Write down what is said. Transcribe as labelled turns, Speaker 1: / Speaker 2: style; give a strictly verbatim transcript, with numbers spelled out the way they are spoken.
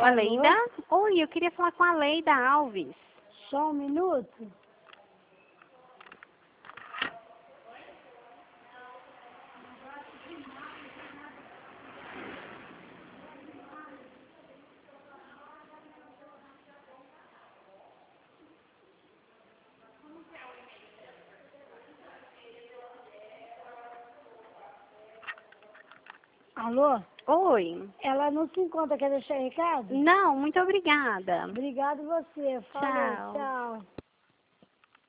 Speaker 1: a Leida? Oi, eu queria falar com a Leida Alves.
Speaker 2: Só um minuto. Alô?
Speaker 1: Oi.
Speaker 2: Ela não se encontra, quer deixar recado?
Speaker 1: Não, muito obrigada.
Speaker 2: Obrigado você. Falou,
Speaker 1: Tchau.
Speaker 2: tchau.